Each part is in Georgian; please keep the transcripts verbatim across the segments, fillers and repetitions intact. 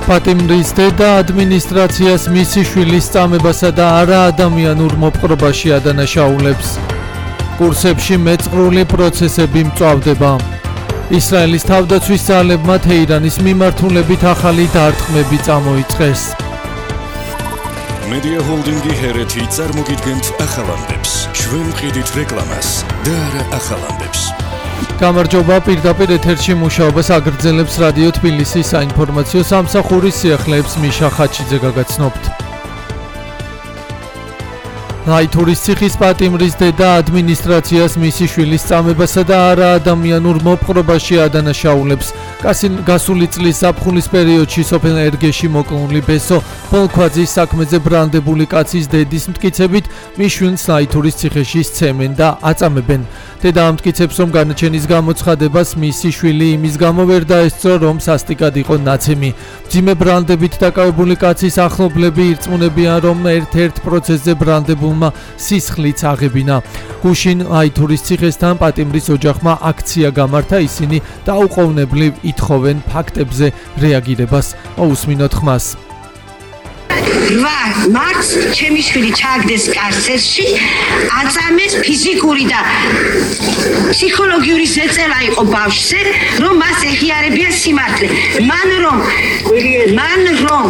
პატიმრის დედა ადმინისტრაციას მისი შვილის წამებასა და არაადამიანურ მოპყრობაში ადანაშაულებს. კურსებში მეწყრული პროცესები მწვავდება. ისრაელის თავდაცვის ძალებმა თეირანის მიმართულებით ახალი დარტყმები წამოიწყეს. Media Holding-ი ჰერეთი წარმოგიდგენთ ახალამდებს, ჩვენ ვყიდით რეკლამას და არა ახალამდებს. გამარჯობა, პირდაპირ ეთერში მუშაობას აგრძელებს რადიო თბილისის საინფორმაციო სამსახურის სიახლეებს მიშა ხაჩიძე გაგაცნობთ. ლაითურის ციხის პატიმრის დედა ადმინისტრაციას მისი შვილის წამებასა და არაადამიანურ მოპყრობაში ადანაშაულებს. გასული წლის ზაფხულის პერიოდში სოფელ ერგეში მოკლული ბესო პოლქვაძის საქმეზე ბრანდებული კაცის დედის მტკიცებით მის შვილს ლაითურის ციხეში სცემენ და აწამებენ. დედა ამტკიცებს, რომ განაჩენის გამოცხადებას მისი შვილი იმის გამო ვერ დაესწრო, რომ სასტიკად იყო ნაცემი. მძიმე ბრანდებით დაკავებული კაცის ახლობლები ირწმუნებიან, რომ ერთ-ერთ პროცესზე ბრანდებულმა სისხლიც აღებინა. გუშინ ლაითურის ციხესთან პატიმრის ოჯახმა აქცია გამართა, ისინი დაუყოვნებლივ ითხოვენ ფაქტებზე რეაგირებას. მოусმინოთ ხმას. რვა მარტს ჩემი შვილი ჩააგდეს კარცერში, აწამეს ფიზიკური და ფსიქოლოგიური ზეწელა იყო ბავშვზე, რომ მას ეხიარებია სიმართლე. მან რომ მან რომ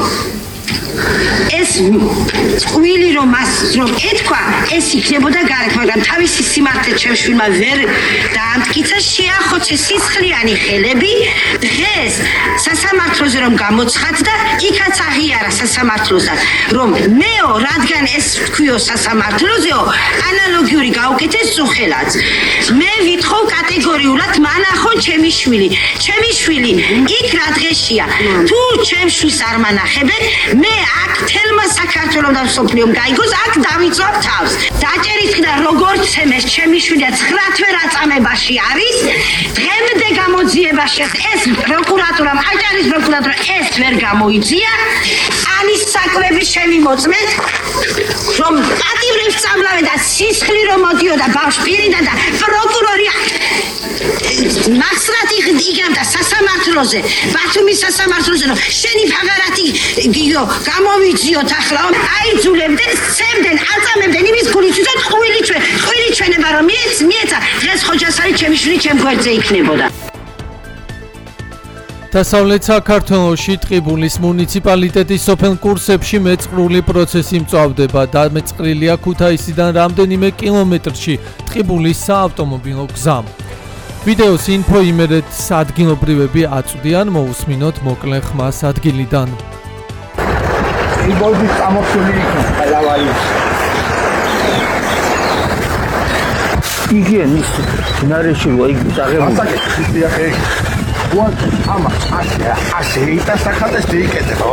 ეს წვილი რომ მას რომ ეთქვა, ეს იქნებოდა გარეთ, მაგრამ თავისი სიმართლე ჩემს შვილმა ვერ დაამტკიცა, შეახოცეს სისხლიანი ხელები. დღეს სასამართლოზე რომ გამოცხადდა, იქაც აღიარა სასამართლოზე, რომ მეო, რადგან ეს თქვიო სასამართლოზეო, ანალოგიური გაუკეთეს წუხელაც. მე ვითხოვ კატეგორიულად მანახონ ჩემი შვილი. ჩემი შვილი იქ რა დღეშია. თუ ჩემს შვილს არ მანახებენ, მე აქ თელმა საქართველოს და მსოფლიომ გაიგოს, აქ დავიწვავ თავს. დაჭერით და როგორც ცემეს ჩემი შვილია ცხრა თვე რაწამებაში არის, დღემდე გამოძიებაში ეს პროკურატურამ, აჭარის პროკურატურა ეს ვერ გამოიძია. ანის საკვები შემიმოწმეთ, რომ პატიმრებს წამლავენ და სისხლი რომ მოდიოდა ბავშვ პირიდან და პროკურორი მასრად იგებდა სასამართლოზე, ბათუმის სასამართლოზე, რომ შენი ფაღარათი გიო გამოვიძიოთ ახლა, აიძულებდნენ, სცემდნენ, აწამებდნენ იმის გულისთვის, რომ ტყუილი ჩვენ, ტყუილი ჩვენება რომ მიეც, მიეცა, დღეს ხოჯასარი ჩემი შვილი ჩემ გვერდზე იქნებოდა. დასავლეთ საქართველოში ტყიბულის მუნიციპალიტეტის სოფელ კურსებში მეწყრული პროცესი მწვავდება. დამეწყრილია ქუთაისიდან რამდენიმე კილომეტრში ტყიბულის საავტომობილო გზა. ვიდეოს ინფო იმერეთს ადგილობრივები აწვდიან, მოусმინოთ მოკლე ხმას ადგილიდან. ტყიბულის წამოწული იქნება ყველავალი. იგი ის ნარეში როა იგი დაღებული. ასაკეთია Вот, ама, ასე, ასე, იტასახადეს დიიკეთება.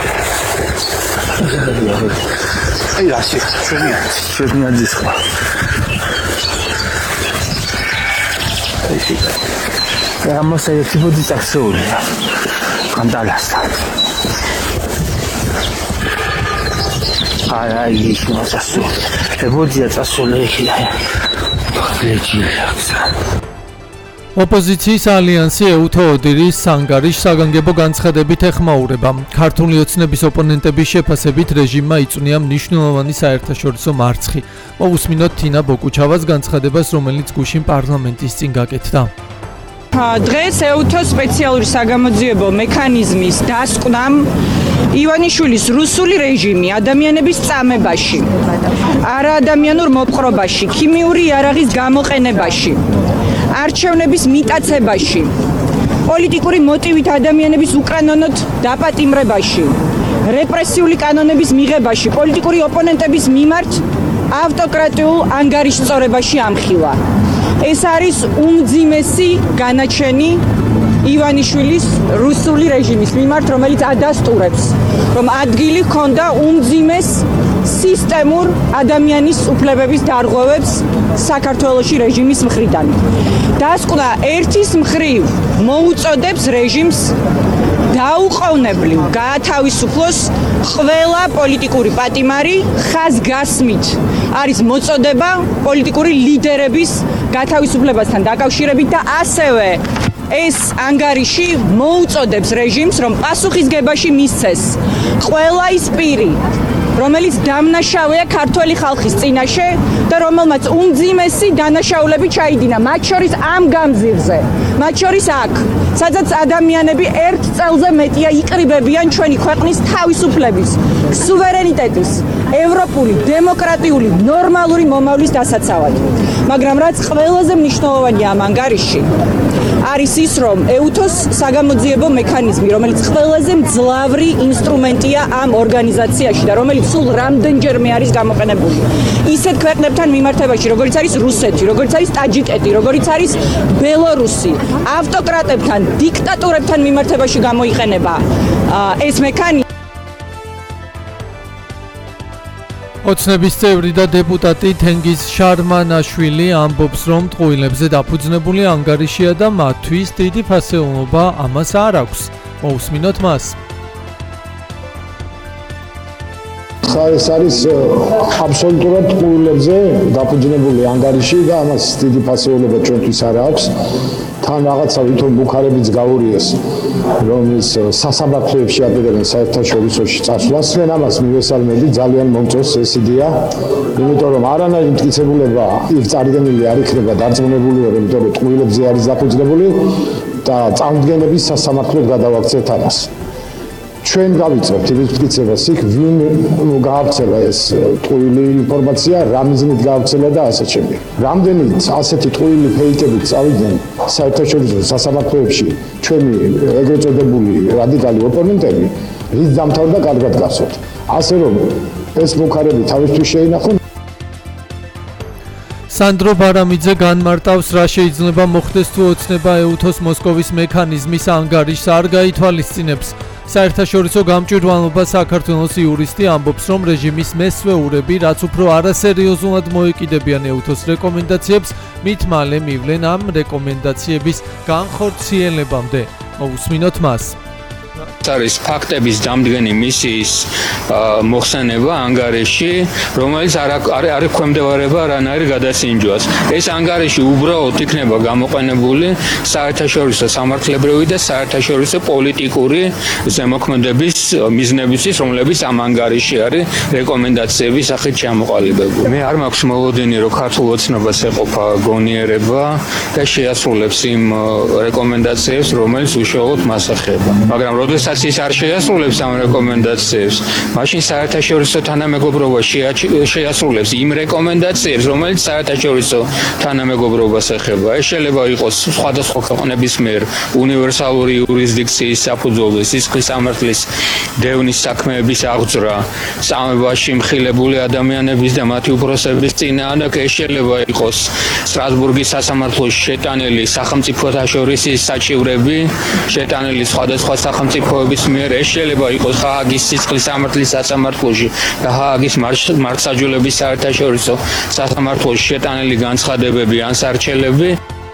აი, ასე, ჩვენი არის, ჩვენი არის ხმა. აი, ამასა ერთი ბოდი წახსეულია. კანდალასთან. აი, აი, ის მასასო. ებოდია წასული იქია. ლეჯილაკს. ოპოზიციის ალიანსი ეუთო ოდირის სანგარის საგანგებო განცხადებით ეხმაურება. ქართული ოცნების ოპონენტების შეფასებით რეჟიმმა იწვნია მნიშვნელოვანი საერთაშორისო მარცხი. მოусმინოთ თინა ბოკუჩავას განცხადებას, რომელიც გუშინ პარლამენტის წინ გაკეთდა. დღეს ეუთო სპეციალური საგამოძიებო მექანიზმის დასკვნამ ივანიშვილის რუსული რეჟიმი ადამიანების წამებაში, არაადამიანურ მოპყრობაში, ქიმიური იარაღის გამოყენებაში, არჩევნების მიტაცებაში, პოლიტიკური მოტივით ადამიანების უკანონოდ დაპატიმრებაში, რეპრესიული კანონების მიღებაში, პოლიტიკური ოპონენტების მიმართ ავტოკრატიულ ანგარიშწორებაში ამხილა. ეს არის უმძიმესი განაჩენი ივანიშვილის რუსული რეჟიმის მიმართ, რომელიც ადასტურებს, რომ ადგილი ჰქონდა უმძიმეს სისტემურ ადამიანის უფლებების დარღვევებს საქართველოში რეჟიმის მხრიდან. დასკვნა ერთის მხრივ მოუწოდებს რეჟიმს დაუყოვნებლივ გაათავისუფლოს ყველა პოლიტიკური პატიმარი, ხაზგასმით არის მოწოდება პოლიტიკური ლიდერების გათავისუფლებასთან დაკავშირებით და ასევე ეს ანგარიში მოუწოდებს რეჟიმს, რომ პასუხისგებაში მისცეს ყველა ის პირი, რომელიც დამნაშავეა ქართველი ხალხის წინაშე და რომელმაც უმძიმესი დანაშაულები ჩაიდინა, მათ შორის ამ გამზირზე, მათ შორის აქ, სადაც ადამიანები ერთ წელზე მეტია იკრიბებიან ჩვენი ქვეყნის თავისუფლების, სუვერენიტეტის, ევროპული, დემოკრატიული, ნორმალური მომავლის დასაცავად. მაგრამ რაც ყველაზე მნიშვნელოვანია ამ ანგარიშში, არის ის, რომ ეუთოს საგამოძიებო მექანიზმი, რომელიც ყველაზე მძლავრი ინსტრუმენტია ამ ორგანიზაციაში და რომელიც სულ რამდენჯერმე არის გამოყენებული. ისეთ ქვეყნებთან მიმართებაში, როგორც არის რუსეთი, როგორც არის ტაჯიკეთი, როგორც არის ბელორუსი, ავტოკრატებთან, დიქტატურებთან მიმართებაში გამოიყენება ეს მექანიზმი. ოცნების წევრი და დეპუტატი თენგიზ შარმანაშვილი ამბობს, რომ ტყუილებზე დაფუძნებული ანგარიშია და მათთვის დიდი ფასეულობა ამას არ აქვს. მოусმინოთ მას. ეს არის აბსოლუტურად ტყუილებზე დაფუძნებული ანგარიში და ამას დიდი ფასეულობა ჩვენთვის არ აქვს. თან რაღაცა ვითომ ბუქარებიც გაურიეს, რომ ის სასამართლოებში აპირებენ საერთაშორისო წასვლას. ჩვენ ამას მივესალმები, ძალიან მომწონს ეს იდეა, იმიტომ რომ არანაირი მტკიცებულება იქ წარდგენილი არ იქნება დარწმუნებული ვარ, იმიტომ რომ ტყუილებზე არის დაფუძნებული და წამდგენების სასამართლოდ გადავაქცევთ ამას. ჩვენ გავიწყებთ ის მტკიცებას იქ, ვინ გაავრცელა ეს ტყუილი ინფორმაცია, რა მიზნით გაავრცელა და ასე შემდეგ. რამდენიც ასეთი ტყუილი ფეიქებით წავიდნენ საერთაშორისო სასამართლოებში ჩვენი ეგრეთ წოდებული რადიკალი ოპონენტები, რის დამთავრდა კარგად გასვათ. ასე რომ ეს მუქარები თავისთვის შეინახონ. სანდრო ბარამიძე განმარტავს, რა შეიძლება მოხდეს თუ ოცნება ეუთოს მოსკოვის მექანიზმის ანგარიშს არ გაითვალისწინებს. საერთაშორისო გამჭვირვალობა საქართველოს იურისტი ამბობს, რომ რეჟიმის მესვეურები, რაც უფრო არასერიოზულად მოეკიდებიან ეუთოს რეკომენდაციებს, მით მალე მივლენ ამ რეკომენდაციების განხორციელებამდე. მოусმინოთ მას. არის ფაქტების დამდგენი მისიის მოხსენება ანგარიში, რომელიც არ არ ექვემდებარება რანაირ გადასინჯვას. ეს ანგარიში უბრალოდ იქნება გამოყენებული საერთაშორისო სამართლებრივი და საერთაშორისო პოლიტიკური ზემოქმედების მიზნებისთვის, რომლებიც ამ ანგარიში არის რეკომენდაციების სახით ჩამოყალიბებული. მე არ მაქვს მოლოდინი, რომ ქართულ ოცნებას ეყოფა გონიერება და შეასრულებს იმ რეკომენდაციებს, რომელიც უშუალოდ მას ეხება. მაგრამ როდესაც ის არ შეასრულებს ამ რეკომენდაციებს, მაშინ საერთაშორისო თანამეგობრობა შეასრულებს იმ რეკომენდაციებს, რომელიც საერთაშორისო თანამეგობრობას ეხება. ეს შეიძლება იყოს სხვადასხვა ქვეყნების მიერ უნივერსალური იურისდიქციის საფუძველზე სისხლის სამართლის დევნის საქმეების აღძვრა, სამებაში მხილებული ადამიანების და მათი უფროსების წინააღმდეგ. ეს შეიძლება იყოს სტრასბურგის სასამართლოში შეტანილი სახელმწიფოთა შორის საჩივრები, შეტანილი სხვადასხვა სახელმწიფოების მიერ. ეს შეიძლება იყოს ჰააგის სისხლის სამართლის სასამართლოში და ჰააგის მართლმსაჯულების საერთაშორისო სასამართლოში შეტანილი განცხადებები ან სარჩელები.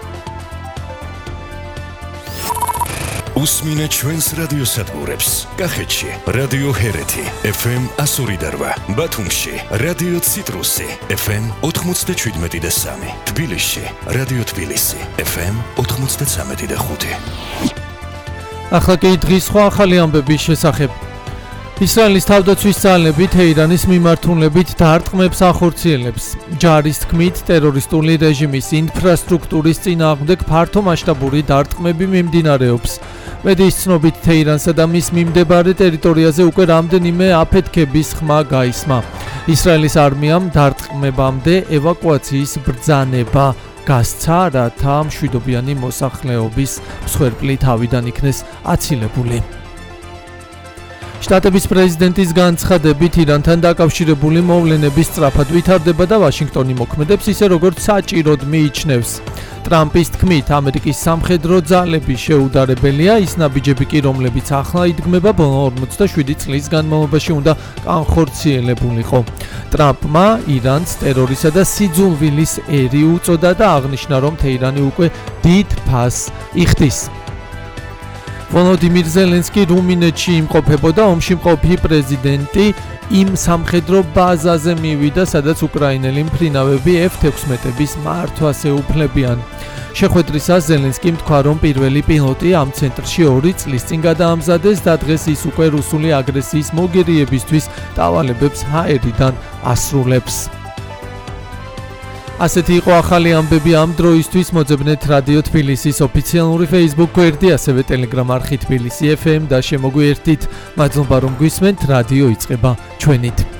უსმინეთ ჩვენს რადიოსადგურებს. კახეთში რადიო ჰერეთი ეფ ემ ასორი და რვა, ბათუმში რადიო ციტრუსი ეფ ემ ოთხმოცდაშვიდმეტი და სამი, თბილისში რადიო თბილისი ეფ ემ ოთხმოცდაცამეტი და ხუთი. ახლა კი დღის სხვა ახალი ამბების შესახებ. ისრაელის თავდაცვის ძალები თეირანის მიმართულებით დარტყმებს ახორციელებს. ჯარის თქმით, ტერორისტული რეჟიმის ინფრასტრუქტურის წინააღმდეგ ფართომასშტაბური დარტყმები მიმდინარეობს. მედიის ცნობით, თეირანსა და მის მიმდებარე ტერიტორიაზე უკვე რამდენიმე აფეთქების ხმა გაისმა. ისრაელის არმიამ დარტყმებამდე ევაკუაციის ბრძანება გასცა, რათა მშვიდობიანი მოსახლეობის მსხვერპლი თავიდან იქნეს აცილებული. შტატების პრეზიდენტის განცხადებით, ირანთან დაკავშირებული მოვლენების სწრაფად ვითარდება და ვაშინგტონი მოქმედებს ისე, როგორც საჭიროდ მიიჩნევს. ტრამპის თქმით, ამერიკის სამხედრო ძალები შეუდარებელია, ის ნაბიჯები კი, რომლებიც ახლა იდგმება, ბოლო ორმოცდაშვიდი წლის განმავლობაში უნდა განხორციელებულიყო. ტრამპმა ირანს ტერორისა და სიძულვილის ერი უწოდა და აღნიშნა, რომ თეირანი უკვე დიდ ფასს იხდის. ვოლოდიმირ ზელენსკი რუმინეთში იმყოფებოდა, ომში მყოფი პრეზიდენტი იმ სამხედრო ბაზაზე მივიდა, სადაც უკრაინელი მფრინავები ეფ თექვსმეტების მართვას ეუფლებიან. შეხვედრისას ზელენსკიმ თქვა, რომ პირველი პილოტი ამ ცენტრში ორი წლის წინ გადაამზადეს და დღეს ის უკვე რუსული აგრესიის მოგერიებისთვის დავალებებს ჰაერიდან ასრულებს. ასეთი იყო ახალი ამბები ამ დროისთვის. მოძებნეთ რადიო თბილისის ოფიციალური Facebook გვერდი, ასევე Telegram არხი თბილისი ეფ ემ და შემოგვიერთდით. მადლობა რომ გვისმენთ, რადიო იწყება ჩვენით.